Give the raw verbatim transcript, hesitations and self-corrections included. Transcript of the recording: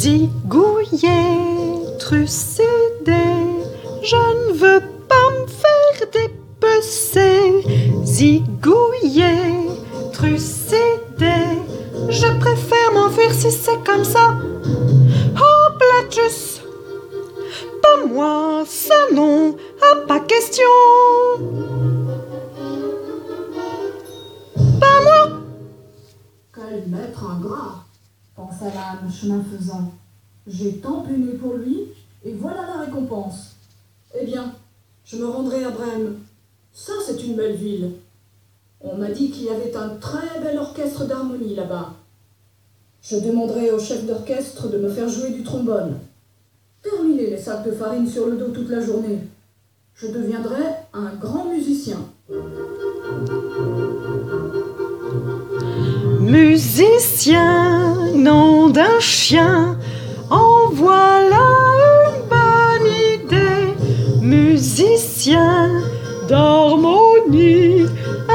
zigouiller, trucider, je ne veux pas me faire dépecer. Zigouiller, trucider, je préfère m'enfuir si c'est comme ça. Oh, Platus, pas moi, ça non, ah, pas question. Pas moi. Quel maître ingrat, pensa l'âne chemin faisant. J'ai tant peiné pour lui, et voilà la récompense. Eh bien, je me rendrai à Brême. Ça, c'est une belle ville. On m'a dit qu'il y avait un très bel orchestre d'harmonie là-bas. Je demanderai au chef d'orchestre de me faire jouer du trombone. Terminer les sacs de farine sur le dos toute la journée. Je deviendrai un grand musicien. Musicien, nom d'un chien, en voilà une bonne idée. Musicien d'harmonie,